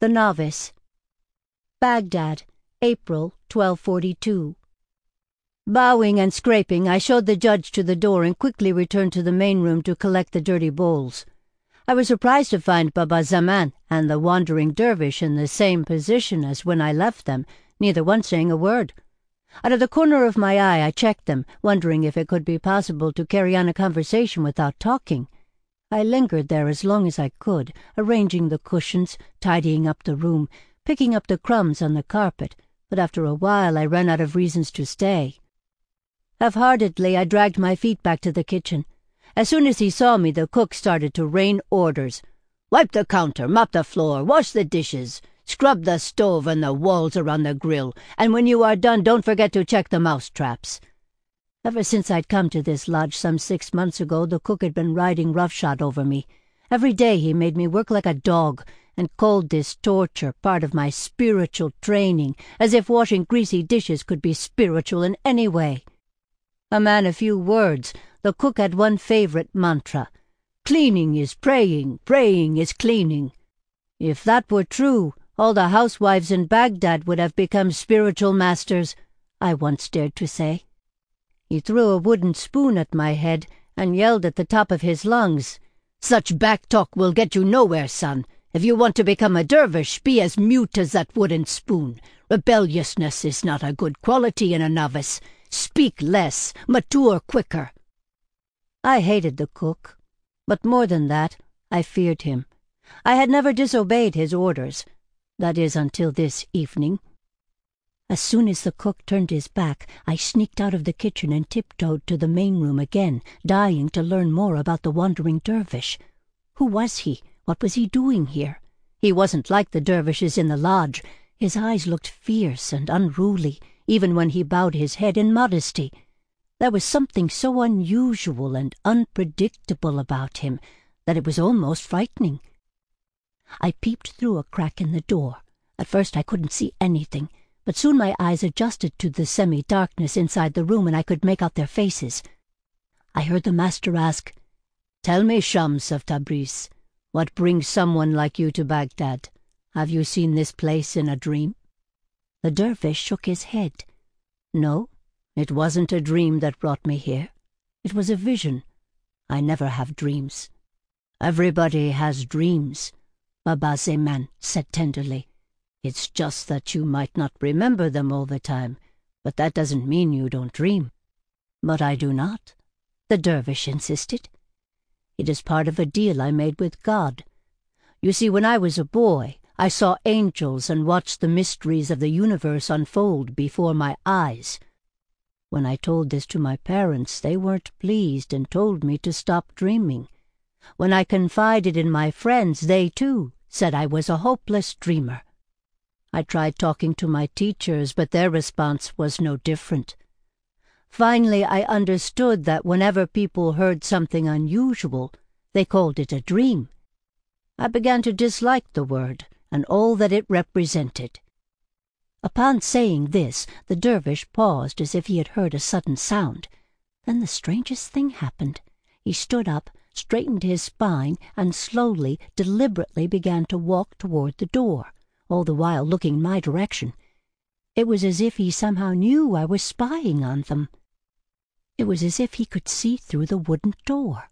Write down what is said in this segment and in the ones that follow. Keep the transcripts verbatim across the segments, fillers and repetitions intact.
The Novice. Baghdad, April twelve forty-two. Bowing and scraping, I showed the judge to the door and quickly returned to the main room to collect the dirty bowls. I was surprised to find Baba Zaman and the wandering dervish in the same position as when I left them, neither one saying a word. Out of the corner of my eye I checked them, wondering if it could be possible to carry on a conversation without talking. I lingered there as long as I could, arranging the cushions, tidying up the room, picking up the crumbs on the carpet, but after a while I ran out of reasons to stay. Half-heartedly I dragged my feet back to the kitchen. As soon as he saw me, the cook started to rain orders. "Wipe the counter, mop the floor, wash the dishes, scrub the stove and the walls around the grill, and when you are done, don't forget to check the mouse traps." Ever since I'd come to this lodge some six months ago, the cook had been riding roughshod over me. Every day he made me work like a dog, and called this torture part of my spiritual training, as if washing greasy dishes could be spiritual in any way. A man of few words, the cook had one favorite mantra: "Cleaning is praying, praying is cleaning." If that were true, all the housewives in Baghdad would have become spiritual masters, I once dared to say. He threw a wooden spoon at my head and yelled at the top of his lungs, "Such back talk will get you nowhere, son. If you want to become a dervish, be as mute as that wooden spoon. Rebelliousness is not a good quality in a novice. Speak less, mature quicker." I hated the cook, but more than that, I feared him. I had never disobeyed his orders, that is, until this evening. As soon as the cook turned his back, I sneaked out of the kitchen and tiptoed to the main room again, dying to learn more about the wandering dervish. Who was he? What was he doing here? He wasn't like the dervishes in the lodge. His eyes looked fierce and unruly, even when he bowed his head in modesty. There was something so unusual and unpredictable about him that it was almost frightening. I peeped through a crack in the door. At first I couldn't see anything, but soon my eyes adjusted to the semi-darkness inside the room and I could make out their faces. I heard the master ask, "Tell me, Shams of Tabriz, what brings someone like you to Baghdad? Have you seen this place in a dream?" The dervish shook his head. "No, it wasn't a dream that brought me here. It was a vision. I never have dreams." "Everybody has dreams," Baba Zaman said tenderly. "It's just that you might not remember them all the time, but that doesn't mean you don't dream." "But I do not," the dervish insisted. "It is part of a deal I made with God. You see, when I was a boy, I saw angels and watched the mysteries of the universe unfold before my eyes. When I told this to my parents, they weren't pleased and told me to stop dreaming. When I confided in my friends, they too said I was a hopeless dreamer. I tried talking to my teachers, but their response was no different. Finally, I understood that whenever people heard something unusual, they called it a dream. I began to dislike the word and all that it represented." Upon saying this, the dervish paused as if he had heard a sudden sound. Then the strangest thing happened. He stood up, straightened his spine, and slowly, deliberately began to walk toward the door, all the while looking in my direction. It was as if he somehow knew I was spying on them. It was as if he could see through the wooden door.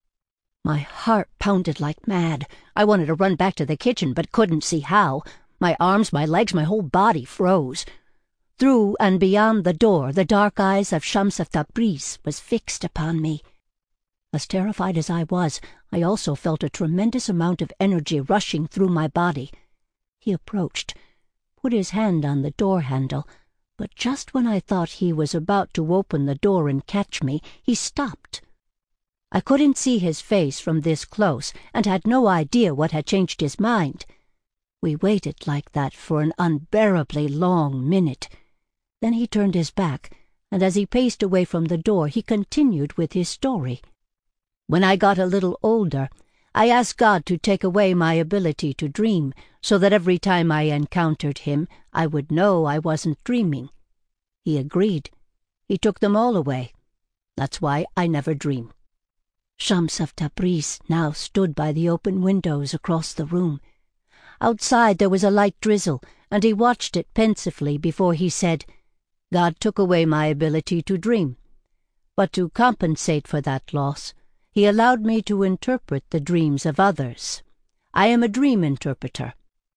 My heart pounded like mad. I wanted to run back to the kitchen, but couldn't see how. My arms, my legs, my whole body froze. Through and beyond the door, the dark eyes of Shams of Tabriz was fixed upon me. As terrified as I was, I also felt a tremendous amount of energy rushing through my body. He approached, put his hand on the door handle, but just when I thought he was about to open the door and catch me, he stopped. I couldn't see his face from this close, and had no idea what had changed his mind. We waited like that for an unbearably long minute. Then he turned his back, and as he paced away from the door, he continued with his story. "When I got a little older, I asked God to take away my ability to dream, so that every time I encountered him, I would know I wasn't dreaming. He agreed. He took them all away. That's why I never dream." Shams of Tabriz now stood by the open windows across the room. Outside there was a light drizzle, and he watched it pensively before he said, "God took away my ability to dream. But to compensate for that loss, he allowed me to interpret the dreams of others. I am a dream interpreter."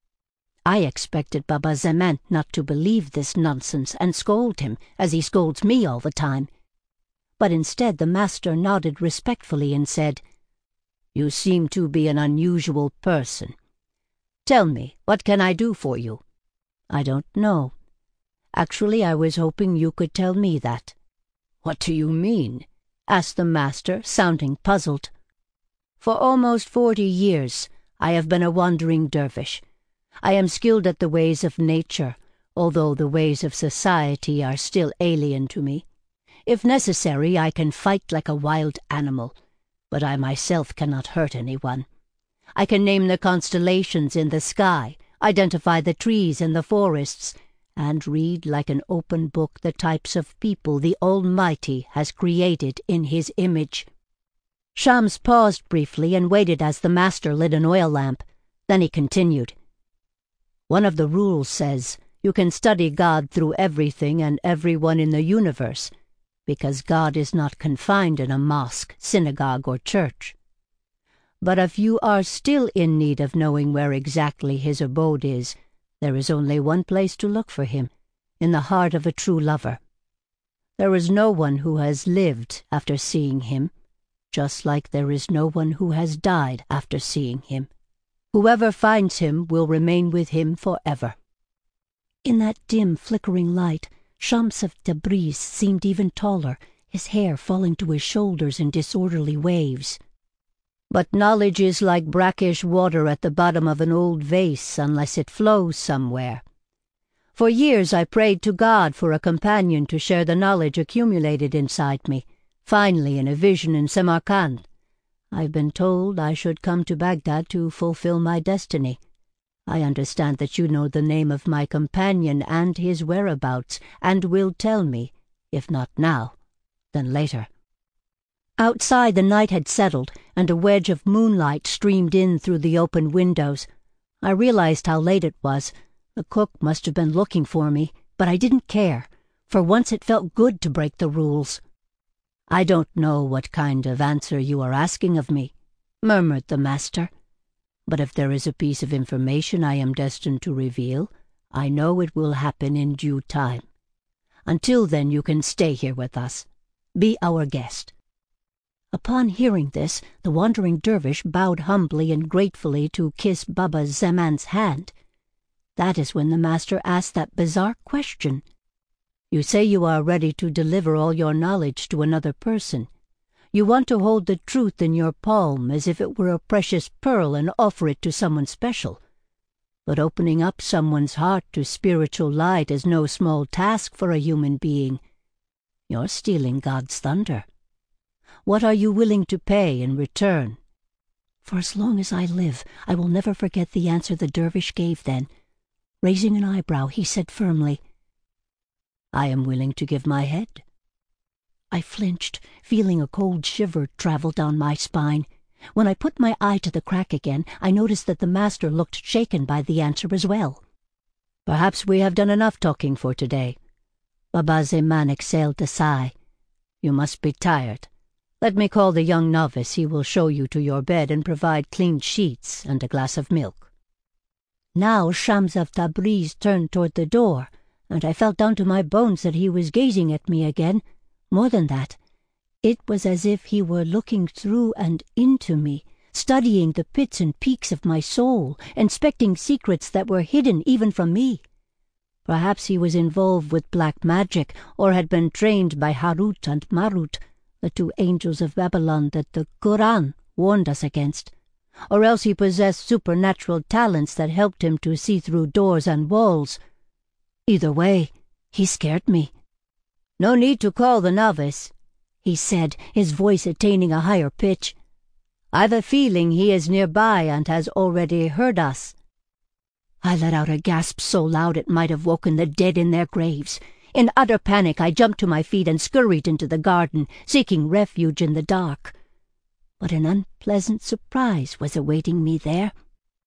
I expected Baba Zaman not to believe this nonsense and scold him, as he scolds me all the time. But instead the master nodded respectfully and said, "You seem to be an unusual person. Tell me, what can I do for you?" "I don't know. Actually, I was hoping you could tell me that." "What do you mean?" asked the master, sounding puzzled. "For almost forty years I have been a wandering dervish. I am skilled at the ways of nature, although the ways of society are still alien to me. If necessary, I can fight like a wild animal, but I myself cannot hurt anyone. I can name the constellations in the sky, identify the trees in the forests, and read like an open book the types of people the Almighty has created in His image." Shams paused briefly and waited as the master lit an oil lamp. Then he continued, "One of the rules says you can study God through everything and everyone in the universe, because God is not confined in a mosque, synagogue, or church. But if you are still in need of knowing where exactly His abode is, there is only one place to look for Him, in the heart of a true lover. There is no one who has lived after seeing Him, just like there is no one who has died after seeing Him. Whoever finds Him will remain with Him forever." In that dim, flickering light, Shams of Tabriz seemed even taller, his hair falling to his shoulders in disorderly waves. "But knowledge is like brackish water at the bottom of an old vase unless it flows somewhere. For years I prayed to God for a companion to share the knowledge accumulated inside me. Finally, in a vision in Samarkand, I've been told I should come to Baghdad to fulfill my destiny. I understand that you know the name of my companion and his whereabouts, and will tell me, if not now, then later." Outside the night had settled, and a wedge of moonlight streamed in through the open windows. I realized how late it was. The cook must have been looking for me, but I didn't care. For once it felt good to break the rules. "I don't know what kind of answer you are asking of me," murmured the master. "But if there is a piece of information I am destined to reveal, I know it will happen in due time. Until then you can stay here with us. Be our guest." Upon hearing this, the wandering dervish bowed humbly and gratefully to kiss Baba Zaman's hand. That is when the master asked that bizarre question. "You say you are ready to deliver all your knowledge to another person. You want to hold the truth in your palm as if it were a precious pearl and offer it to someone special. But opening up someone's heart to spiritual light is no small task for a human being. You're stealing God's thunder. What are you willing to pay in return?" For as long as I live, I will never forget the answer the dervish gave then. Raising an eyebrow, he said firmly, "I am willing to give my head." I flinched, feeling a cold shiver travel down my spine. When I put my eye to the crack again, I noticed that the master looked shaken by the answer as well. "Perhaps we have done enough talking for today." Baba Zaman exhaled a sigh. "You must be tired. Let me call the young novice. He will show you to your bed and provide clean sheets and a glass of milk." Now Shams of Tabriz turned toward the door, and I felt down to my bones that he was gazing at me again. More than that, it was as if he were looking through and into me, studying the pits and peaks of my soul, inspecting secrets that were hidden even from me. Perhaps he was involved with black magic, or had been trained by Harut and Marut, the two angels of Babylon that the Quran warned us against. Or else he possessed supernatural talents that helped him to see through doors and walls. Either way, he scared me. "No need to call the novice," he said, his voice attaining a higher pitch. "I've a feeling he is nearby and has already heard us." I let out a gasp so loud it might have woken the dead in their graves. In utter panic, I jumped to my feet and scurried into the garden, seeking refuge in the dark. But an unpleasant surprise was awaiting me there.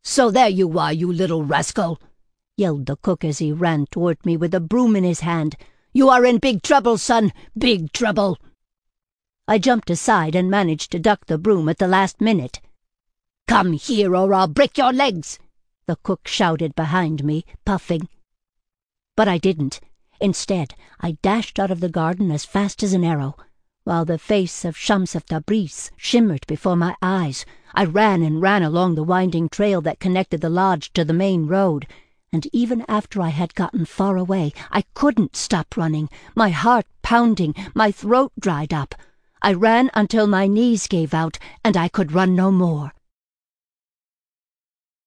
"So there you are, you little rascal!" yelled the cook as he ran toward me with a broom in his hand. "You are in big trouble, son, big trouble!" I jumped aside and managed to duck the broom at the last minute. "Come here or I'll break your legs!" the cook shouted behind me, puffing. But I didn't. Instead, I dashed out of the garden as fast as an arrow. While the face of Shams of Tabriz shimmered before my eyes, I ran and ran along the winding trail that connected the lodge to the main road, and even after I had gotten far away, I couldn't stop running, my heart pounding, my throat dried up. I ran until my knees gave out, and I could run no more.